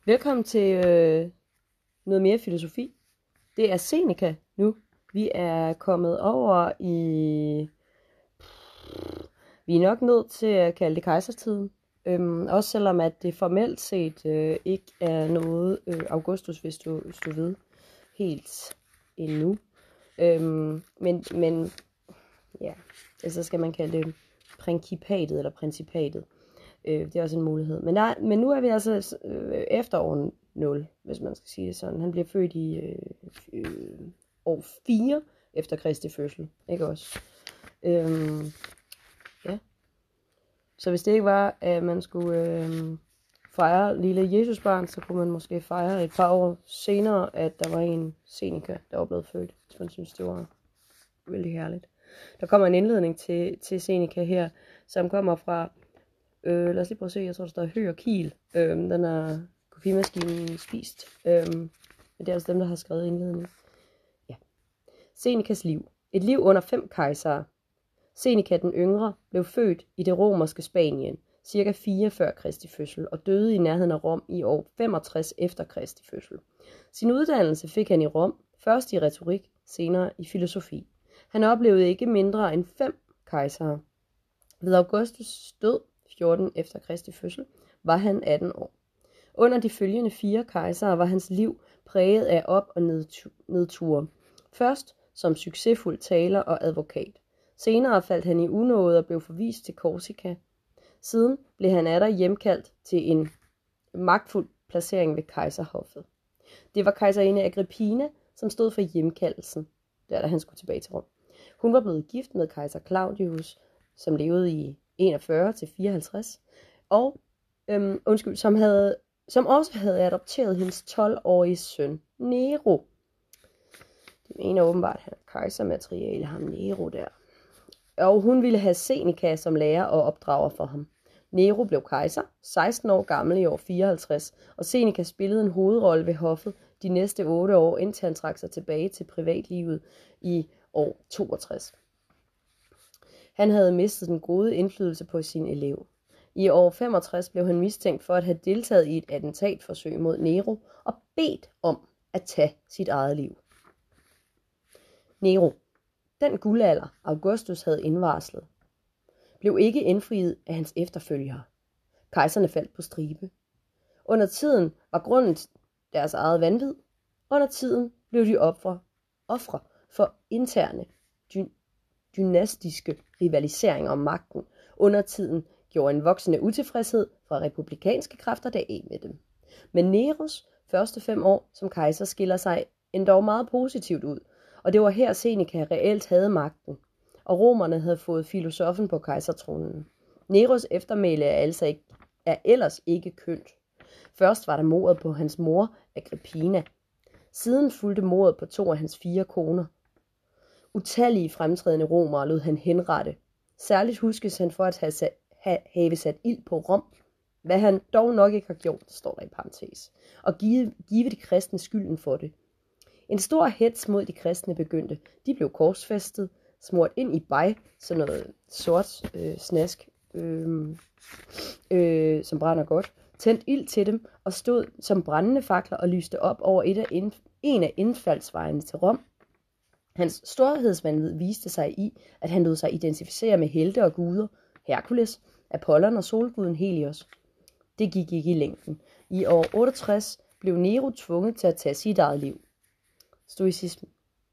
Velkommen til noget mere filosofi. Det er Seneca nu. Vi er kommet over i... Vi er nok nødt til at kalde det kejsertiden. Også selvom at det formelt set ikke er noget Augustus, hvis du ved, helt endnu. Men ja, så skal man kalde det principatet eller principatet. Det er også en mulighed. Men nu er vi altså efter år 0, hvis man skal sige det sådan. Han bliver født i år 4 efter Kristi fødsel. Ikke også? Ja. Så hvis det ikke var, at man skulle fejre lille Jesusbarn, så kunne man måske fejre et par år senere, at der var en Seneca, der var blevet født. Hvis man synes, det var vældig herligt. Der kommer en indledning til Seneca her, som kommer fra... lad os lige prøve at se, jeg tror, der står Høg og Kiel. Den er kopimaskinen spist. Men det er altså dem, der har skrevet indledningen. Ja. Senecas liv. Et liv under 5 kejsere. Seneca den yngre blev født i det romerske Spanien, cirka 4 før Kristi fødsel, og døde i nærheden af Rom i år 65 efter Kristi fødsel. Sin uddannelse fik han i Rom, først i retorik, senere i filosofi. Han oplevede ikke mindre end 5 kejsere. Ved Augustus' død 14 efter Kristi fødsel, var han 18 år. Under de følgende 4 kejsere var hans liv præget af op- og nedture. Først som succesfuld taler og advokat. Senere faldt han i unåde og blev forvist til Korsika. Siden blev han atter hjemkaldt til en magtfuld placering ved kejserhoffet. Det var kejserinde Agrippina, som stod for hjemkaldelsen, da han skulle tilbage til Rom. Hun var blevet gift med kejser Claudius, som levede i 41 til 54, og som også havde adopteret hendes 12-årige søn, Nero. Det mener åbenbart, at han er kejsermateriale, ham Nero der. Og hun ville have Seneca som lærer og opdrager for ham. Nero blev kejser, 16 år gammel i år 54, og Seneca spillede en hovedrolle ved hoffet de næste 8 år, indtil han trak sig tilbage til privatlivet i år 62. Han havde mistet den gode indflydelse på sin elev. I år 65 blev han mistænkt for at have deltaget i et attentatforsøg mod Nero og bedt om at tage sit eget liv. Nero, den guldalder Augustus havde indvarslet, blev ikke indfriet af hans efterfølgere. Kejserne faldt på stribe. Under tiden var grunden deres eget vanvid. Under tiden blev de ofre for interne dynastiske rivaliseringer om magten. Under tiden gjorde en voksende utilfredshed fra republikanske kræfter af med dem. Men Neros første 5 år som kejser skiller sig endog meget positivt ud, og det var her Seneca reelt havde magten, og romerne havde fået filosofen på kejsertronen. Neros eftermæle er ellers ikke kønt. Først var der mordet på hans mor, Agrippina. Siden fulgte mordet på 2 af hans 4 koner. Utallige fremtrædende romere lod han henrette. Særligt huskes han for at have sat ild på Rom, hvad han dog nok ikke har gjort, står der i parentes, og give de kristne skylden for det. En stor hets mod de kristne begyndte. De blev korsfæstet, smurt ind i beg, sådan noget sort snask, som brænder godt, tændt ild til dem og stod som brændende fakler og lyste op over en af indfaldsvejene til Rom. Hans storhedsvanvid viste sig i, at han lod sig identificere med helte og guder, Herkules, Apollon og solguden Helios. Det gik ikke i længden. I år 68 blev Nero tvunget til at tage sit eget liv. Stoicismen.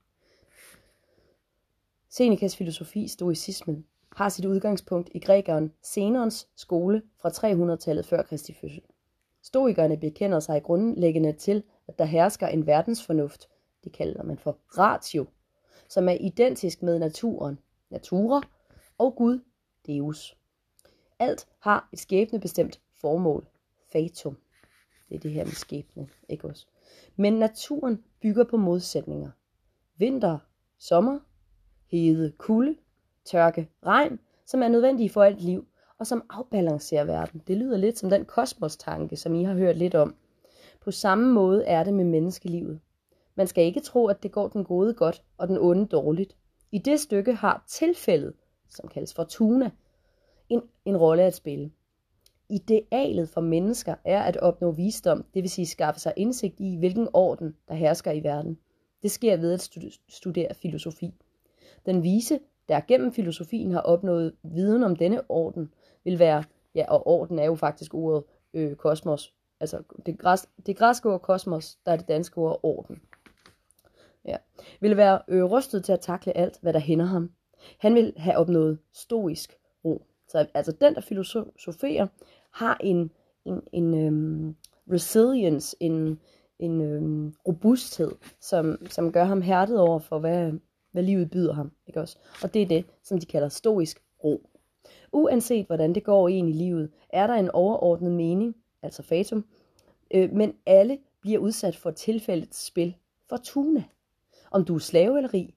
Senecas filosofi, stoicismen, har sit udgangspunkt i grækeren Zenons skole fra 300-tallet før Kristi fødsel. Stoikerne bekender sig grundlæggende til, at der hersker en verdensfornuft, det kalder man for ratio, som er identisk med naturen, natura, og Gud, deus. Alt har et skæbnebestemt formål, fatum. Det er det her med skæbne, ikke også? Men naturen bygger på modsætninger. Vinter, sommer, hede, kulde, tørke, regn, som er nødvendige for alt liv, og som afbalancerer verden. Det lyder lidt som den kosmostanke, som I har hørt lidt om. På samme måde er det med menneskelivet. Man skal ikke tro, at det går den gode godt og den onde dårligt. I det stykke har tilfældet, som kaldes fortuna, en rolle at spille. idealet for mennesker er at opnå visdom, det vil sige skaffe sig indsigt i, hvilken orden, der hersker i verden. Det sker ved at studere filosofi. Den vise, der gennem filosofien har opnået viden om denne orden, vil være, ja, og orden er jo faktisk ordet kosmos, altså det græske ord kosmos, der er det danske ord orden. Ja. Vil være rustet til at takle alt, hvad der hænder ham. Han vil have opnået stoisk ro. Så altså den, der filosoferer, har en resilience, en robusthed, som gør ham hærdet over for, hvad livet byder ham. Ikke også? Og det er det, som de kalder stoisk ro. Uanset hvordan det går en i livet, er der en overordnet mening, altså fatum, men alle bliver udsat for tilfældets spil, fortuna. Om du er slave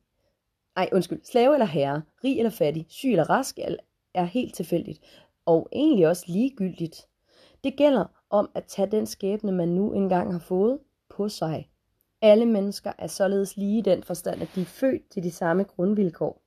eller herre, rig eller fattig, syg eller rask, er helt tilfældigt, og egentlig også ligegyldigt. Det gælder om at tage den skæbne, man nu engang har fået, på sig. Alle mennesker er således lige i den forstand, at de er født til de samme grundvilkår.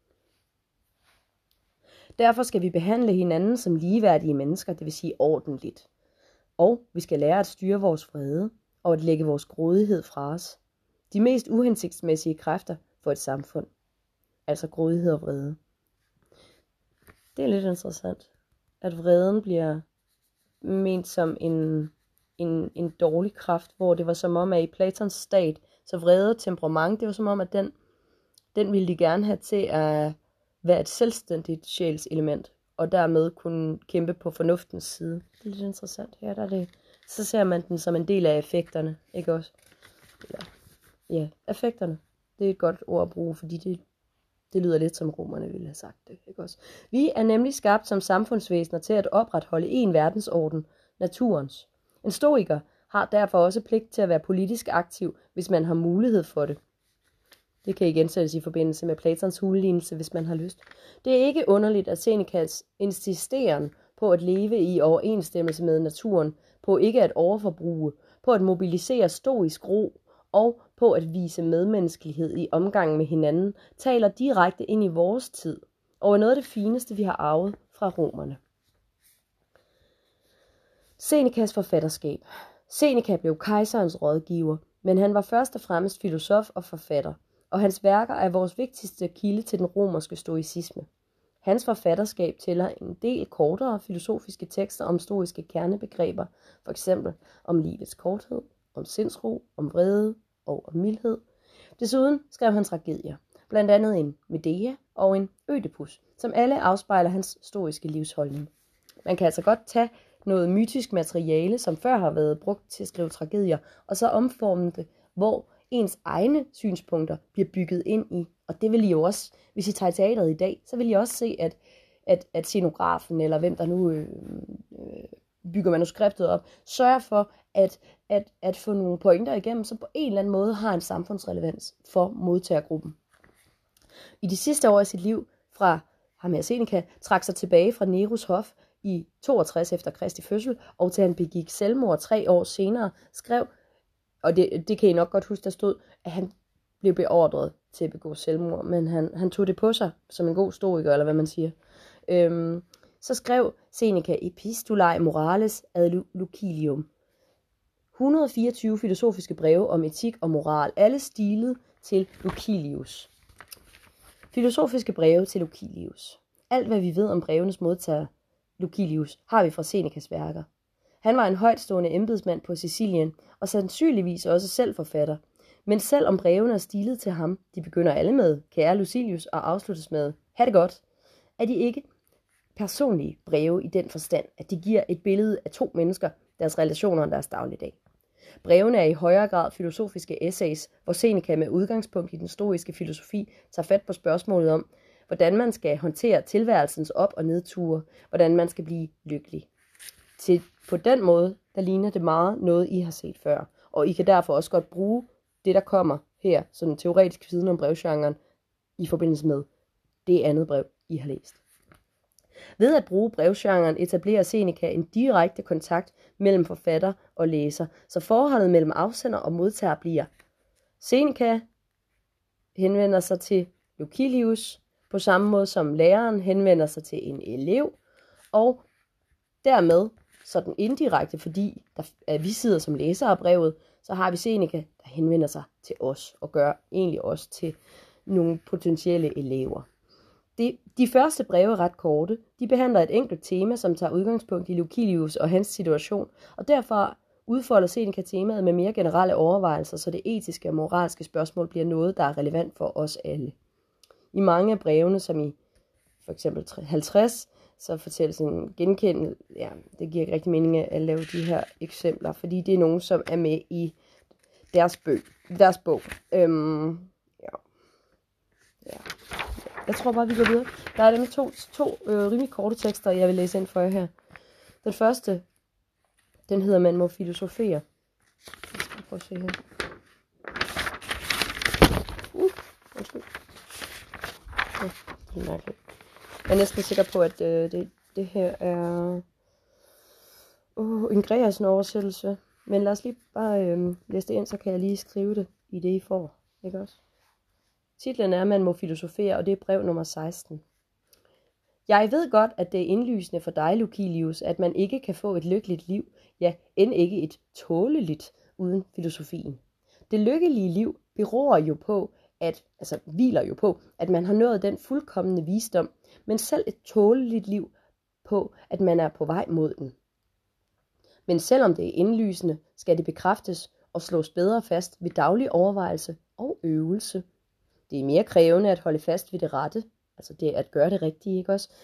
Derfor skal vi behandle hinanden som ligeværdige mennesker, det vil sige ordentligt. Og vi skal lære at styre vores vrede og at lægge vores grådighed fra os. De mest uhensigtsmæssige kræfter for et samfund. Altså grådighed og vrede. Det er lidt interessant, at vreden bliver ment som en dårlig kraft, hvor det var som om, at i Platons stat, så vrede og temperament, det var som om, at den ville de gerne have til at være et selvstændigt sjælselement, og dermed kunne kæmpe på fornuftens side. Det er lidt interessant. Her der er det. Så ser man den som en del af effekterne, ikke også? Ja, effekterne. Det er et godt ord at bruge, fordi det lyder lidt som romerne ville have sagt det, ikke også? Vi er nemlig skabt som samfundsvæsener til at opretholde en verdensorden, naturens. En stoiker har derfor også pligt til at være politisk aktiv, hvis man har mulighed for det. Det kan igen sættes i forbindelse med Platons hulelignelse, hvis man har lyst. Det er ikke underligt, at Senecas insisteren på at leve i overensstemmelse med naturen, på ikke at overforbruge, på at mobilisere stoisk ro og på at vise medmenneskelighed i omgangen med hinanden, taler direkte ind i vores tid og er noget af det fineste, vi har arvet fra romerne. Senecas forfatterskab. Seneca blev kejserens rådgiver, men han var først og fremmest filosof og forfatter, og hans værker er vores vigtigste kilde til den romerske stoicisme. Hans forfatterskab tæller en del kortere filosofiske tekster om stoiske kernebegreber, for eksempel om livets korthed, om sindsro, om vrede og om mildhed. Desuden skrev han tragedier, blandt andet en Medea og en Ødipus, som alle afspejler hans stoiske livsholdning. Man kan altså godt tage noget mytisk materiale, som før har været brugt til at skrive tragedier, og så omforme det, hvor ens egne synspunkter bliver bygget ind i. Og det vil I jo også, hvis I tager teateret i dag, så vil I også se, at scenografen, eller hvem der nu bygger manuskriptet op, sørger for at få nogle pointer igennem, som på en eller anden måde har en samfundsrelevans for modtagergruppen. I de sidste år af sit liv fra ham her Seneca trak sig tilbage fra Neros hof i 62 efter Kristi fødsel, og til han begik selvmord 3 år senere, skrev, og det kan I nok godt huske, der stod, at han blev beordret til at begå selvmord, men han tog det på sig som en god stoiker, eller hvad man siger. Så skrev Seneca Epistulae Morales ad Lucilium. 124 filosofiske breve om etik og moral, alle stilet til Lucilius. Filosofiske breve til Lucilius. Alt hvad vi ved om brevenes modtager, Lucilius, har vi fra Senecas værker. Han var en højtstående embedsmand på Sicilien, og sandsynligvis også selv forfatter. Men selv om brevene er stilet til ham, de begynder alle med, kære Lucilius, og afsluttes med, ha' det godt, er de ikke personlige breve i den forstand, at de giver et billede af 2 mennesker, deres relationer og deres dagligdag. Brevene er i højere grad filosofiske essays, hvor Seneca med udgangspunkt i den stoiske filosofi tager fat på spørgsmålet om, hvordan man skal håndtere tilværelsens op- og nedture, hvordan man skal blive lykkelig. På den måde, der ligner det meget noget, I har set før, og I kan derfor også godt bruge det, der kommer her, sådan en teoretisk viden om brevgenren, i forbindelse med det andet brev, I har læst. Ved at bruge brevgenren etablerer Seneca en direkte kontakt mellem forfatter og læser, så forholdet mellem afsender og modtager bliver. Seneca henvender sig til Lucilius på samme måde som læreren henvender sig til en elev, og Dermed, sådan indirekte, fordi at vi sidder som læsere af brevet, så har vi Seneca, der henvender sig til os, og gør egentlig også til nogle potentielle elever. De første breve er ret korte. De behandler et enkelt tema, som tager udgangspunkt i Lucilius og hans situation, og derfor udfolder Seneca temaet med mere generelle overvejelser, så det etiske og moralske spørgsmål bliver noget, der er relevant for os alle. I mange af brevene, som i for eksempel 50, så fortælles en genkendelse. Ja, det giver ikke rigtig mening at lave de her eksempler, fordi det er nogen, som er med i deres bog. Ja. Jeg tror bare, vi går videre. Der er nemlig to rimelig korte tekster, jeg vil læse ind for jer her. Den første, den hedder Man må filosofere. Jeg skal prøve at se her. Undskyld. Ja, det er mærkeligt. Jeg er næsten sikker på, at det her er en Gregersen oversættelse. Men lad os lige bare læse det ind, så kan jeg lige skrive det i det, I får. Ikke også? Titlen er Man må filosofere, og det er brev nummer 16. Jeg ved godt, at det er indlysende for dig, Lucilius, at man ikke kan få et lykkeligt liv, ja, end ikke et tåleligt, uden filosofien. Det lykkelige liv hviler jo på, at man har nået den fuldkommende visdom, men selv et tåleligt liv på, at man er på vej mod den. Men selvom det er indlysende, skal det bekræftes og slås bedre fast ved daglig overvejelse og øvelse. Det er mere krævende at holde fast ved det rette, altså det at gøre det rigtige, ikke også,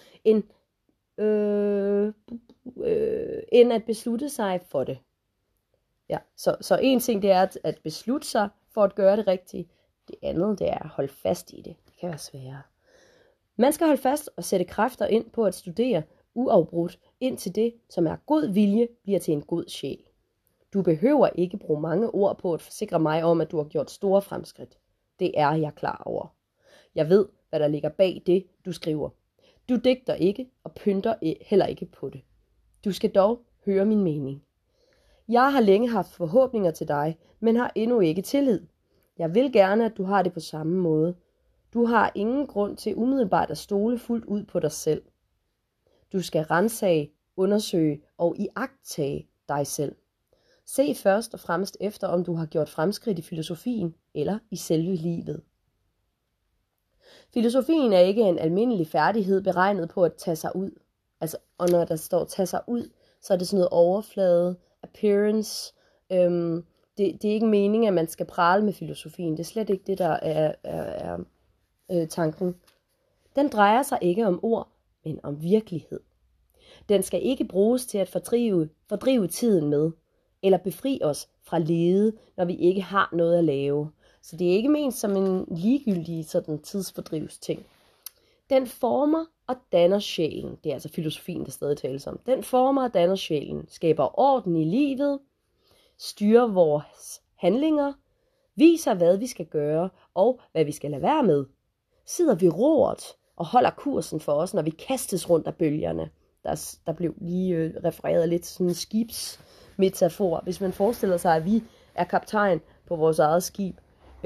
end at beslutte sig for det. Ja, så en ting det er at beslutte sig for at gøre det rigtige, det andet det er at holde fast i det. Det kan være sværere. Man skal holde fast og sætte kræfter ind på at studere uafbrudt, indtil det, som er god vilje, bliver til en god sjæl. Du behøver ikke bruge mange ord på at forsikre mig om, at du har gjort store fremskridt. Det er jeg klar over. Jeg ved, hvad der ligger bag det, du skriver. Du digter ikke og pynter heller ikke på det. Du skal dog høre min mening. Jeg har længe haft forhåbninger til dig, men har endnu ikke tillid. Jeg vil gerne, at du har det på samme måde. Du har ingen grund til umiddelbart at stole fuldt ud på dig selv. Du skal ransage, undersøge og iagttage dig selv. Se først og fremmest efter, om du har gjort fremskridt i filosofien eller i selve livet. Filosofien er ikke en almindelig færdighed beregnet på at tage sig ud. Og når der står tage sig ud, så er det sådan noget overflade, appearance. Det er ikke meningen, at man skal prale med filosofien. Det er slet ikke det, der er tanken. Den drejer sig ikke om ord, men om virkelighed. Den skal ikke bruges til at fordrive tiden med, eller befri os fra lede, når vi ikke har noget at lave. Så det er ikke ment som en ligegyldig sådan tidsfordrivsting. Den former og danner sjælen. Det er altså filosofien, der stadig tales om. Den former og danner sjælen, skaber orden i livet, styrer vores handlinger, viser hvad vi skal gøre og hvad vi skal lade være med. Sidder ved roret og holder kursen for os, når vi kastes rundt af bølgerne. Der blev lige refereret lidt sådan en skibsmetafor. Hvis man forestiller sig, at vi er kaptajn på vores eget skib,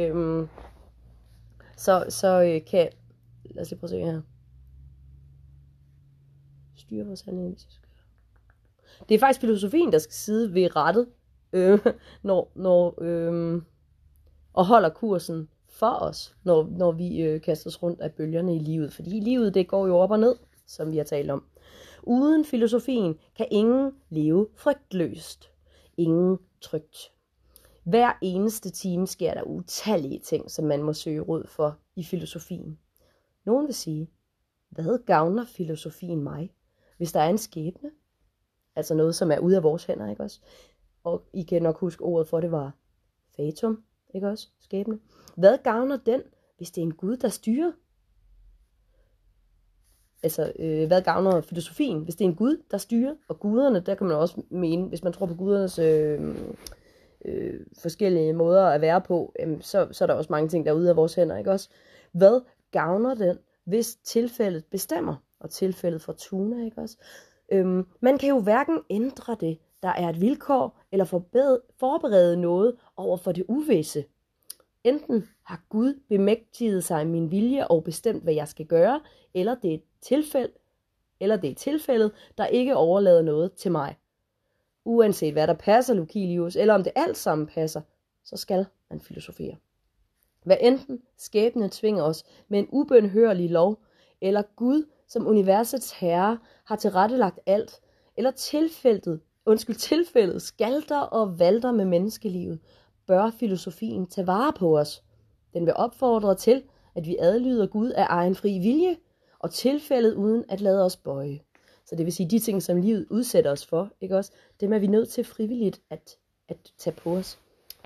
så kan... Lad os lige prøve at se her. Styre vores handlinger. Det er faktisk filosofien, der skal sidde ved rattet, og holder kursen for os, når vi kastes rundt af bølgerne i livet. Fordi livet, det går jo op og ned, som vi har talt om. Uden filosofien kan ingen leve frygtløst. Ingen trygt. Hver eneste time sker der utallige ting, som man må søge råd for i filosofien. Nogen vil sige, hvad gavner filosofien mig, hvis der er en skæbne? Altså noget, som er ude af vores hænder, ikke også? Og I kan nok huske ordet for, det var fatum, ikke også? Skæbne. Hvad gavner den, hvis det er en Gud, der styrer? Altså, hvad gavner filosofien, hvis det er en Gud, der styrer? Og guderne, der kan man også mene, hvis man tror på gudernes forskellige måder at være på, så er der også mange ting, der er ude af vores hænder, ikke også? Hvad gavner den, hvis tilfældet bestemmer? Og tilfældet fortuner, ikke også? Man kan jo hverken ændre det, der er et vilkår, eller forberede noget over for det uvisse. Enten har Gud bemægtiget sig min vilje og bestemt, hvad jeg skal gøre, eller det er et tilfælde, eller det er tilfældet, der ikke overlader noget til mig. Uanset hvad der passer Lucilius, eller om det alt sammen passer, så skal man filosofere. Hvad enten skæbnen tvinger os med en ubønhørlig lov, eller Gud som universets herre har tilrettelagt alt, eller tilfældet skalter og valter med menneskelivet, bør filosofien tage vare på os. Den vil opfordre til, at vi adlyder Gud af egen fri vilje, og tilfældet uden at lade os bøje. Så det vil sige, de ting, som livet udsætter os for, ikke også? Dem er vi nødt til frivilligt at tage på os.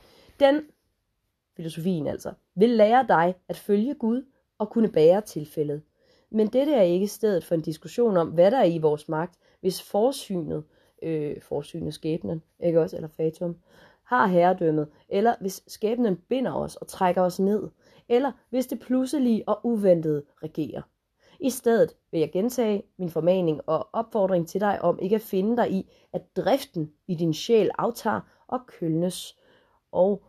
Filosofien altså, vil lære dig at følge Gud og kunne bære tilfældet. Men dette er ikke stedet for en diskussion om, hvad der er i vores magt, hvis forsynet skæbnen, ikke også, eller fatum, har herredømmet, eller hvis skæbnen binder os og trækker os ned, eller hvis det pludselige og uventede regerer. I stedet vil jeg gentage min formaning og opfordring til dig om ikke at finde dig i, at driften i din sjæl aftager og kølnes. Og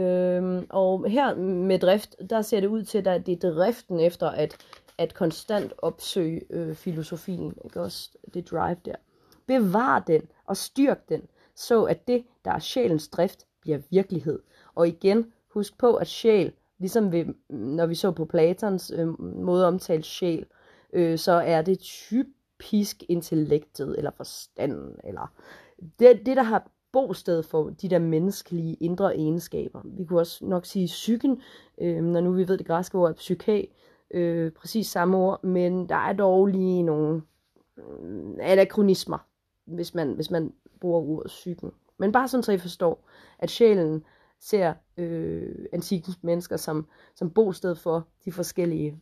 her med drift, der ser det ud til, at det er driften efter at konstant opsøge filosofien, ikke også, det drive der. Bevar den og styrk den, så at det, der er sjælens drift, bliver virkelighed. Og igen, husk på, at sjæl, ligesom når vi så på Platons måde at omtale sjæl, så er det typisk intellektet, eller forstanden, eller det der har bosted for de der menneskelige indre egenskaber. Vi kunne også nok sige psyken, når nu vi ved det græske ord er psyke, præcis samme ord, men der er dog lige nogle anakronismer, hvis man bruger ordet psyken. Men bare sådan, så I forstår, at sjælen ser antikkens mennesker som bosted for de forskellige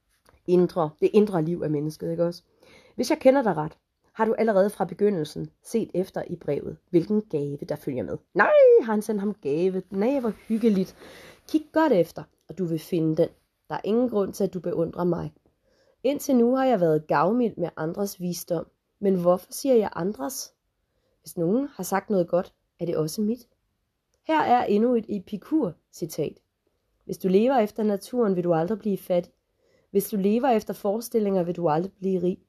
det indre liv af mennesket, ikke også? Hvis jeg kender dig ret, har du allerede fra begyndelsen set efter i brevet, hvilken gave der følger med. Nej, har han sendt ham gave? Nej, hvor hyggeligt. Kig godt efter, og du vil finde den. Der er ingen grund til, at du beundrer mig. Indtil nu har jeg været gavmild med andres visdom. Men hvorfor siger jeg andres? Hvis nogen har sagt noget godt, er det også mit. Her er endnu et Epikur-citat. Hvis du lever efter naturen, vil du aldrig blive fattig. Hvis du lever efter forestillinger, vil du aldrig blive rig.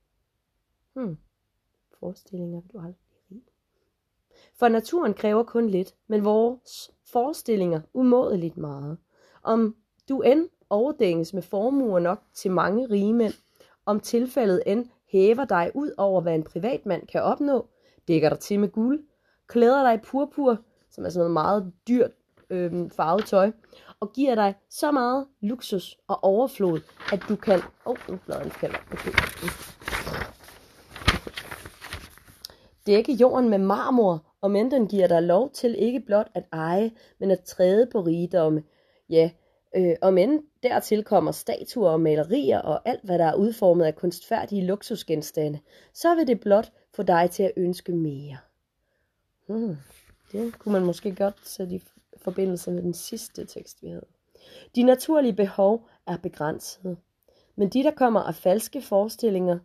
Forestillinger, vil du aldrig blive rig. For naturen kræver kun lidt, men vores forestillinger umådeligt meget. Om du end overdænges med formuer nok til mange rige mænd, om tilfældet end hæver dig ud over, hvad en privatmand kan opnå, dækker dig til med guld, klæder dig i purpur, som er sådan noget meget dyrt farvet tøj, og giver dig så meget luksus og overflod, at du kan... nu bladeren falder. Okay. Dække jorden med marmor, og men den giver dig lov til ikke blot at eje, men at træde på rigdomme. Ja, og men dertil kommer statuer og malerier og alt, hvad der er udformet af kunstfærdige luksusgenstande, så vil det blot få dig til at ønske mere. Det kunne man måske godt sætte i forbindelse med den sidste tekst, vi havde. De naturlige behov er begrænsede, men de, der kommer af falske forestillinger,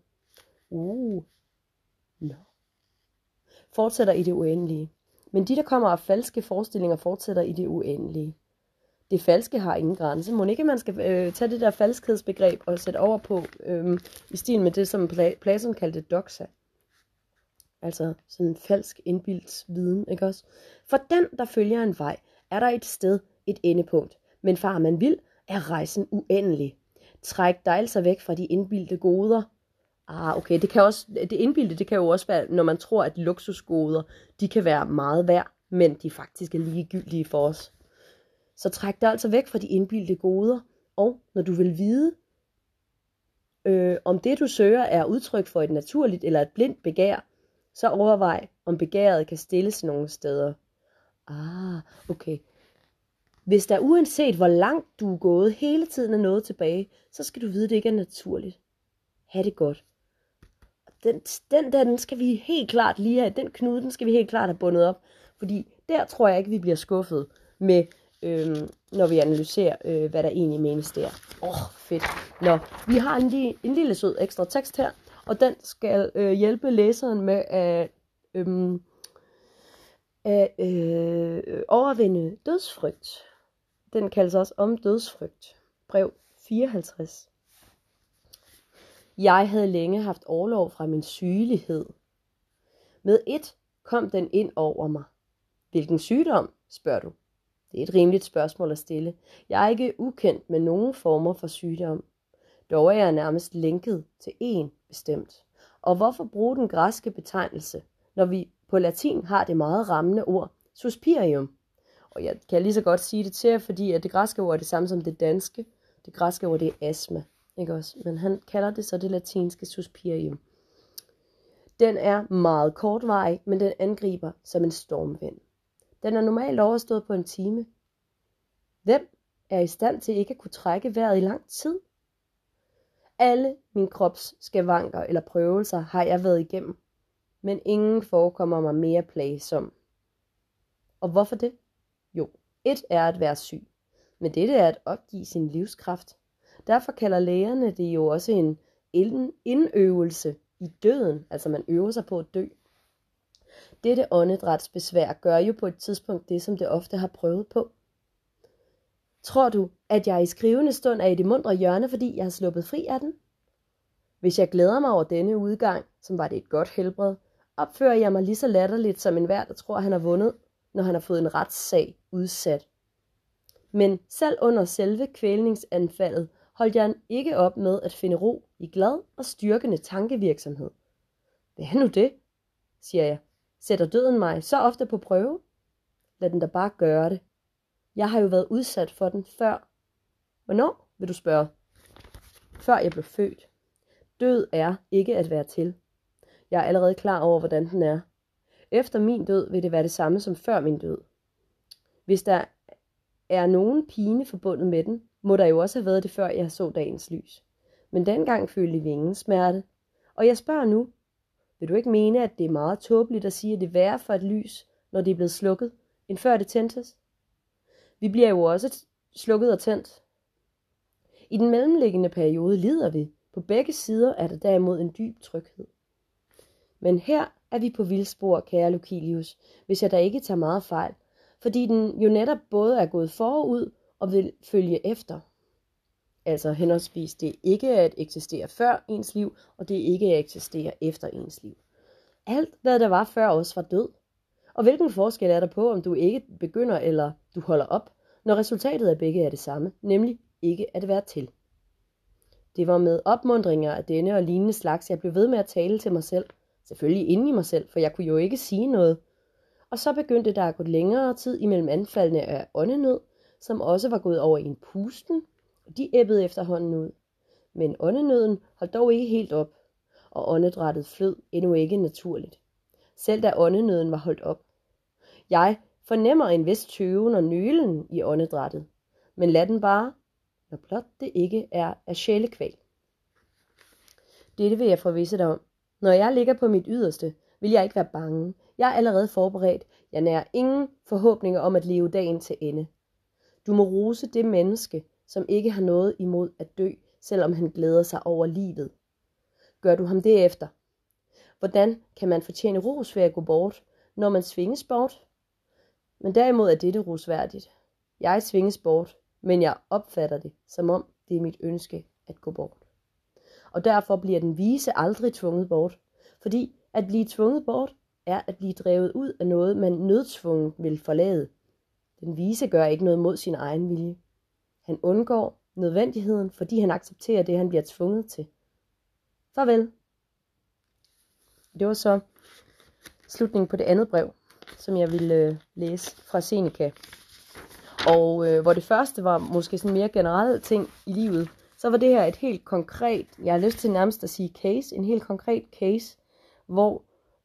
fortsætter i det uendelige. Men de, der kommer af falske forestillinger, fortsætter i det uendelige. Det falske har ingen grænse. Må ikke man skal tage det der falskhedsbegreb og sætte over på i stil med det, som Platon kaldte doxa. Altså sådan en falsk indbildt viden, ikke også? For den, der følger en vej, er der et sted, et endepunkt. Men far man vil, er rejsen uendelig. Træk dig altså væk fra de indbildte goder. Okay, det indbildte, det kan jo også være, når man tror, at luksusgoder, de kan være meget værd, men de faktisk er ligegyldige for os. Så træk dig altså væk fra de indbildte goder, og når du vil vide, om det du søger er udtryk for et naturligt eller et blindt begær, så overvej, om begæret kan stilles nogle steder. Okay. Hvis der uanset hvor langt du er gået, hele tiden er noget tilbage, så skal du vide, at det ikke er naturligt. Ha' det godt. Den skal vi helt klart lige have, den knude, den skal vi helt klart have bundet op. Fordi der tror jeg ikke, vi bliver skuffet med, når vi analyserer, hvad der egentlig menes der. Fedt. Nå, vi har en lille sød ekstra tekst her, og den skal hjælpe læseren med at overvinde dødsfrygt. Den kaldes også om dødsfrygt. Brev 54. Jeg havde længe haft orlov fra min sygelighed. Med et kom den ind over mig. Hvilken sygdom, spørger du? Det er et rimeligt spørgsmål at stille. Jeg er ikke ukendt med nogen former for sygdom. Dog er jeg nærmest lænket til en bestemt. Og hvorfor bruge den græske betegnelse, når vi på latin har det meget rammende ord suspirium? Og jeg kan lige så godt sige det til jer, fordi at det græske ord er det samme som det danske. Det græske ord, det er astma, ikke også? Men han kalder det så det latinske suspirium. Den er meget kortvarig, men den angriber som en stormvind. Den er normalt overstået på en time. Hvem er i stand til ikke at kunne trække vejret i lang tid? Alle min krops skavanker eller prøvelser har jeg været igennem, men ingen forekommer mig mere plagsom. Og hvorfor det? Jo, et er at være syg, men dette er at opgive sin livskraft. Derfor kalder lægerne det jo også en indøvelse i døden, altså man øver sig på at dø. Dette åndedrætsbesvær gør jo på et tidspunkt det, som det ofte har prøvet på. Tror du, at jeg i skrivende stund er i det mundre hjørne, fordi jeg har sluppet fri af den? Hvis jeg glæder mig over denne udgang, som var det et godt helbred, opfører jeg mig lige så latterligt som enhver, der tror, han har vundet, når han har fået en retssag udsat. Men selv under selve kvælningsanfaldet holdt jeg ikke op med at finde ro i glad og styrkende tankevirksomhed. Hvad er nu det, siger jeg. Sætter døden mig så ofte på prøve? Lad den da bare gøre det. Jeg har jo været udsat for den før. Hvornår, vil du spørge? Før jeg blev født. Død er ikke at være til. Jeg er allerede klar over, hvordan den er. Efter min død vil det være det samme som før min død. Hvis der er nogen pine forbundet med den, må der jo også have været det, før jeg så dagens lys. Men dengang følte vi ingen smerte. Og jeg spørger nu, vil du ikke mene, at det er meget tåbeligt at sige, at det er værre for et lys, når det er blevet slukket, end før det tændtes? Vi bliver jo også slukket og tændt. I den mellemliggende periode lider vi. På begge sider er der derimod en dyb tryghed. Men her er vi på vildspor, kære Lucilius, hvis jeg da ikke tager meget fejl, fordi den jo netop både er gået forud og vil følge efter. Altså henholdsvis det ikke er at eksistere før ens liv, og det ikke er at eksistere efter ens liv. Alt hvad der var før os var død. Og hvilken forskel er der på, om du ikke begynder eller du holder op, når resultatet af begge er det samme, nemlig ikke at være til. Det var med opmuntringer af denne og lignende slags, jeg blev ved med at tale til mig selv. Selvfølgelig inde i mig selv, for jeg kunne jo ikke sige noget. Og så begyndte der at gå længere tid imellem anfaldene af åndenød, som også var gået over i en pusten, og de æbbede efterhånden ud. Men åndenøden holdt dog ikke helt op, og åndedrættet flød endnu ikke naturligt. Selv da åndenøden var holdt op. Jeg fornemmer en vis tøven og nølen i åndedrættet, men lad den bare, når blot det ikke er af sjælekval. Dette vil jeg forvisse dig om. Når jeg ligger på mit yderste, vil jeg ikke være bange. Jeg er allerede forberedt. Jeg nærer ingen forhåbninger om at leve dagen til ende. Du må rose det menneske, som ikke har noget imod at dø, selvom han glæder sig over livet. Gør du ham derefter? Hvordan kan man fortjene ros ved at gå bort, når man svinges bort? Men derimod er dette rosværdigt. Jeg svinges bort, men jeg opfatter det, som om det er mit ønske at gå bort. Og derfor bliver den vise aldrig tvunget bort, fordi at blive tvunget bort er at blive drevet ud af noget, man nødtvunget vil forlade. Den vise gør ikke noget mod sin egen vilje. Han undgår nødvendigheden, fordi han accepterer det, han bliver tvunget til. Farvel. Det var så slutningen på det andet brev, som jeg ville læse fra Seneca. Og hvor det første var måske sådan mere generelle ting i livet, så var det her et helt konkret, jeg har lyst til nærmest at sige case, en helt konkret case, hvor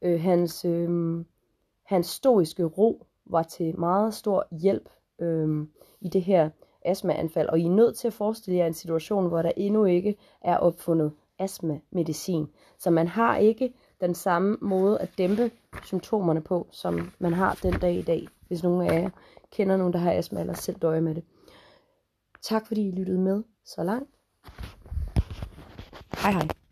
hans stoiske ro var til meget stor hjælp i det her astmaanfald. Og I er nødt til at forestille jer en situation, hvor der endnu ikke er opfundet astmamedicin. Så man har ikke den samme måde at dæmpe symptomerne på, som man har den dag i dag, hvis nogen af jer kender nogen, der har astma eller selv døjer med det. Tak fordi I lyttede med så langt. Hej hej.